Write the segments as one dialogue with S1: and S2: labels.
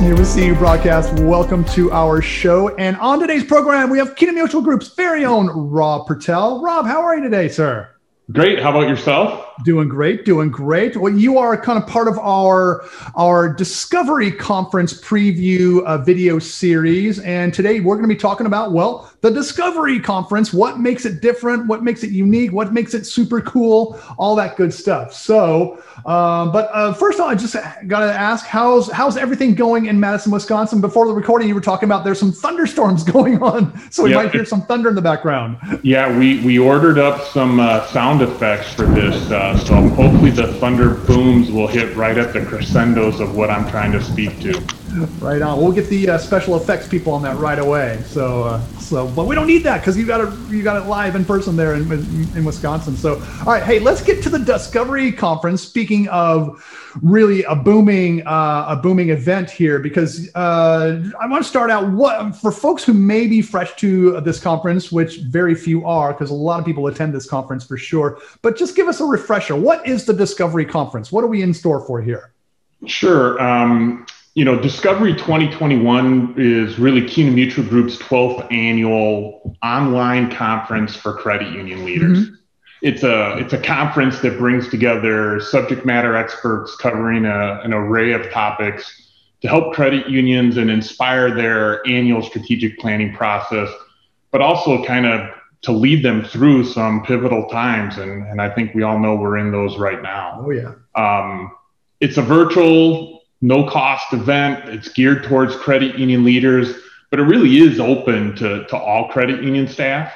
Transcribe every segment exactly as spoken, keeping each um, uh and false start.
S1: from the U C U broadcast. Welcome to our show. And on today's program, we have Kina Mutual Group's very own Rob Purtell. Rob, how are you today, sir?
S2: Great. How about yourself?
S1: Doing great, doing great. Well, you are kind of part of our, our Discovery Conference preview uh, video series. And today we're going to be talking about, well, the Discovery Conference, what makes it different, what makes it unique, what makes it super cool, all that good stuff. So, um, but uh, first of all, I just got to ask, how's how's everything going in Madison, Wisconsin? Before the recording, you were talking about there's some thunderstorms going on, so we yeah. might hear some thunder in the background.
S2: Yeah, we, we ordered up some uh, sound effects for this, uh, so hopefully the thunder booms will hit right at the crescendos of what I'm trying to speak to.
S1: Right on. We'll get the uh, special effects people on that right away. So, uh, so, but we don't need that because you got it, you got it live in person there in, in Wisconsin. So, all right, hey, let's get to the Discovery Conference. Speaking of really a booming, uh, a booming event here, because uh, I want to start out what for folks who may be fresh to this conference, which very few are, because a lot of people attend this conference for sure. But just give us a refresher. What is the Discovery Conference? What are we in store for here?
S2: Sure. Um, You know, Discovery twenty twenty-one is really Kina Mutual Group's twelfth annual online conference for credit union leaders. Mm-hmm. It's a it's a conference that brings together subject matter experts covering a, an array of topics to help credit unions and inspire their annual strategic planning process, but also kind of to lead them through some pivotal times. And, and I think we all know we're in those right now.
S1: Oh, yeah. Um,
S2: it's a virtual, no cost event. It's geared towards credit union leaders, but it really is open to, to all credit union staff.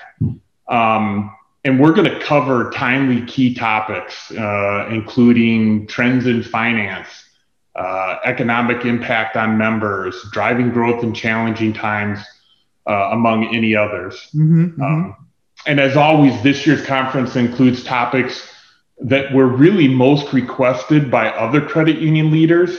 S2: Um, and we're going to cover timely key topics, uh, including trends in finance, uh, economic impact on members, driving growth in challenging times, uh, among any others.
S1: Mm-hmm,
S2: um,
S1: mm-hmm.
S2: And as always, this year's conference includes topics that were really most requested by other credit union leaders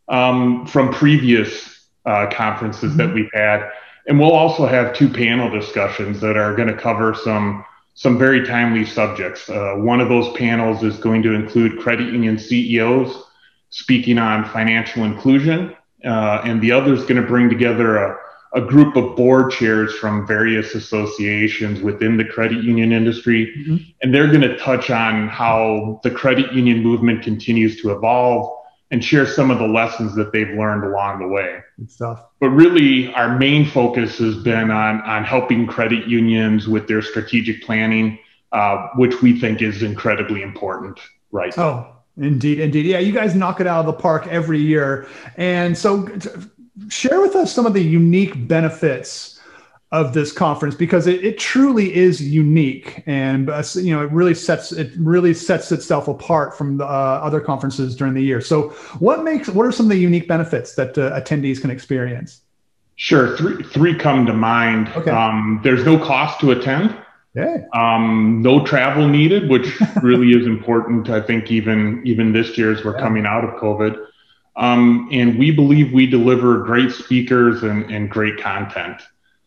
S2: Um, from previous uh, conferences mm-hmm. that we've had. And we'll also have two panel discussions that are going to cover some some very timely subjects. Uh, one of those panels is going to include credit union C E Os speaking on financial inclusion, uh, and the other is going to bring together a, a group of board chairs from various associations within the credit union industry. Mm-hmm. And they're going to touch on how the credit union movement continues to evolve and share some of the lessons that they've learned along the way.
S1: Good stuff.
S2: But really, our main focus has been on, on helping credit unions with their strategic planning, uh, which we think is incredibly important right now.
S1: Oh, indeed, indeed. Yeah, you guys knock it out of the park every year. And so share with us some of the unique benefits of this conference, because it, it truly is unique, and uh, you know it really sets it really sets itself apart from the uh, other conferences during the year. So, what makes what are some of the unique benefits that uh, attendees can experience?
S2: Sure, three three come to mind.
S1: Okay.
S2: Um, there's no cost to attend.
S1: Yeah.
S2: Um, no travel needed, which really is important. I think even even this year as we're yeah. coming out of COVID, um, and we believe we deliver great speakers and, and great content.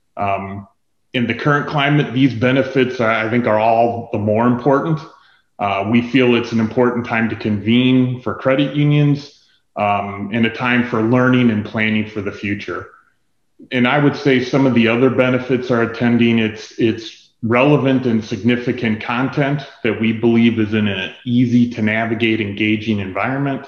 S2: Um, in the current climate, these benefits, I think, are all the more important. Uh, we feel it's an important time to convene for credit unions, um, and a time for learning and planning for the future. And I would say some of the other benefits are attending. It's, it's relevant and significant content that we believe is in an easy to navigate, engaging environment.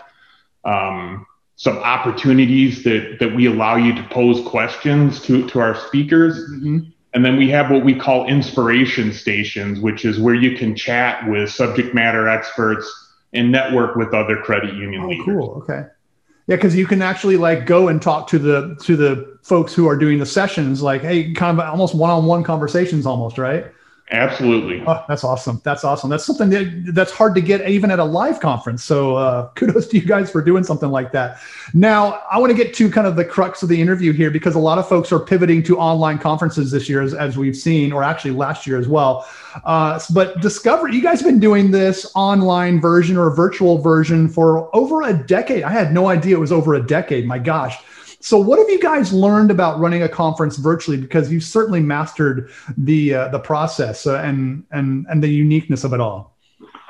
S2: Um, some opportunities that, that we allow you to pose questions to, to our speakers.
S1: Mm-hmm.
S2: And then we have what we call inspiration stations, which is where you can chat with subject matter experts and network with other credit union
S1: oh,
S2: leaders.
S1: Cool. Okay. Yeah, because you can actually like go and talk to the to the folks who are doing the sessions, like, hey, kind of almost one-on-one conversations almost, right?
S2: Absolutely.
S1: Oh, that's awesome. That's awesome. That's something that that's hard to get even at a live conference. So uh, kudos to you guys for doing something like that. Now, I want to get to kind of the crux of the interview here, because a lot of folks are pivoting to online conferences this year, as, as we've seen, or actually last year as well. Uh, but Discovery, you guys have been doing this online version or virtual version for over a decade. I had no idea it was over a decade. My gosh. So what have you guys learned about running a conference virtually? Because you've certainly mastered the uh, the process uh, and and and the uniqueness of it all.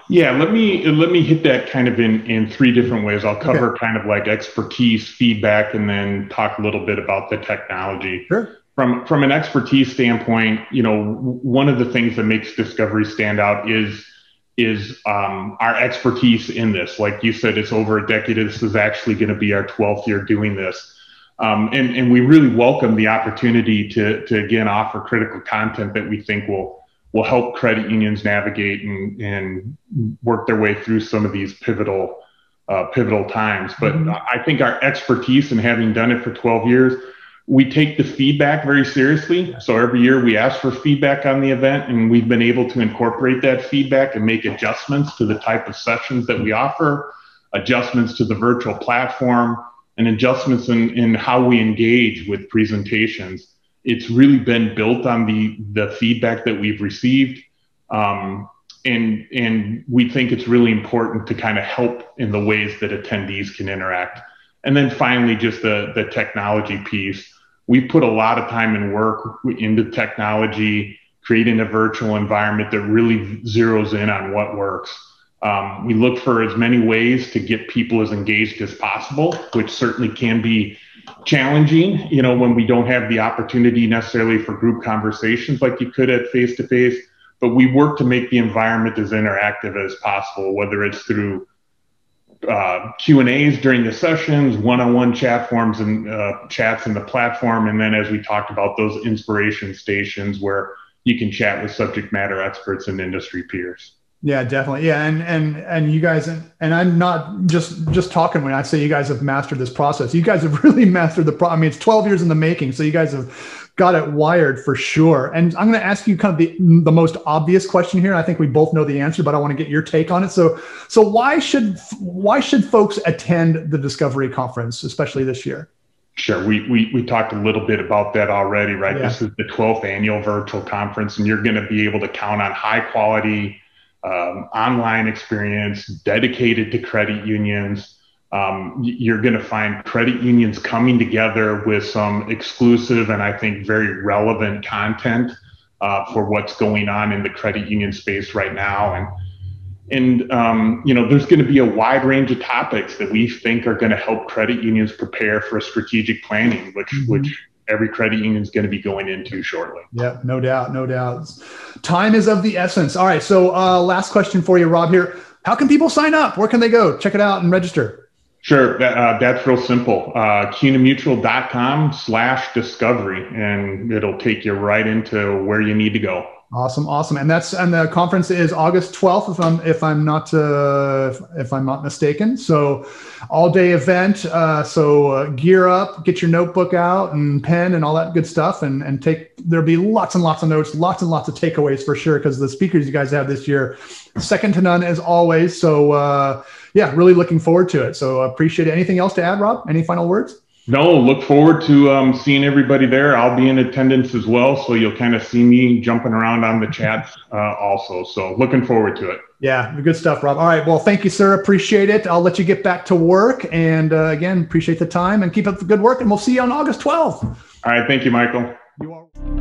S2: Yeah, let me let me hit that kind of in in three different ways. I'll cover
S1: Okay.
S2: kind of like expertise, feedback, and then talk a little bit about the technology.
S1: Sure.
S2: From from an expertise standpoint, you know, one of the things that makes Discovery stand out is is um, our expertise in this. Like you said, it's over a decade. This is actually going to be our twelfth year doing this. Um, and, and we really welcome the opportunity to, to again offer critical content that we think will will help credit unions navigate and, and work their way through some of these pivotal uh, pivotal times. But mm-hmm. I think our expertise in having done it for twelve years, we take the feedback very seriously. So every year we ask for feedback on the event, and we've been able to incorporate that feedback and make adjustments to the type of sessions that we offer, adjustments to the virtual platform, and adjustments in, in how we engage with presentations. It's really been built on the, the feedback that we've received. Um, and, and we think it's really important to kind of help in the ways that attendees can interact. And then finally, just the, the technology piece. We've put a lot of time and work into technology, creating a virtual environment that really zeroes in on what works. Um, we look for as many ways to get people as engaged as possible, which certainly can be challenging, you know, when we don't have the opportunity necessarily for group conversations like you could at face-to-face, but we work to make the environment as interactive as possible, whether it's through uh, Q and A's during the sessions, one-on-one chat forms and uh, chats in the platform, and then as we talked about, those inspiration stations where you can chat with subject matter experts and industry peers.
S1: Yeah, definitely. Yeah. And, and, and you guys, and, and I'm not just, just talking when I say you guys have mastered this process. You guys have really mastered the pro. I mean, it's twelve years in the making. So you guys have got it wired for sure. And I'm going to ask you kind of the, the most obvious question here. I think we both know the answer, but I want to get your take on it. So, so why should, why should folks attend the Discovery Conference, especially this year?
S2: Sure. We, we, we talked a little bit about that already, right?
S1: Yeah.
S2: This is the twelfth annual virtual conference, and you're going to be able to count on high quality Um, online experience dedicated to credit unions. Um, you're going to find credit unions coming together with some exclusive and I think very relevant content uh, for what's going on in the credit union space right now. And, and um, you know, there's going to be a wide range of topics that we think are going to help credit unions prepare for strategic planning, which, mm-hmm. which every credit union is going to be going into shortly.
S1: Yeah, no doubt, no doubt. Time is of the essence. All right, so uh, last question for you, Rob, here. How can people sign up? Where can they go? Check it out and register.
S2: Sure, that, uh, that's real simple. Uh, cunamutual.com slash discovery, and it'll take you right into where you need to go.
S1: Awesome, awesome, and that's and the conference is August twelfth, if I'm if I'm not uh, if, if I'm not mistaken. So, all day event. Uh, so uh, gear up, get your notebook out and pen and all that good stuff, and and take. There'll be lots and lots of notes, lots and lots of takeaways for sure, because the speakers you guys have this year, second to none as always. So uh, yeah, really looking forward to it. So appreciate it. Anything else to add, Rob? Any final words?
S2: No, look forward to um, seeing everybody there. I'll be in attendance as well, so you'll kind of see me jumping around on the chats uh, also. So looking forward to it.
S1: Yeah, good stuff, Rob. All right, well, thank you, sir. Appreciate it. I'll let you get back to work. And uh, again, appreciate the time and keep up the good work. And we'll see you on August twelfth.
S2: All right, thank you, Michael.
S1: You are-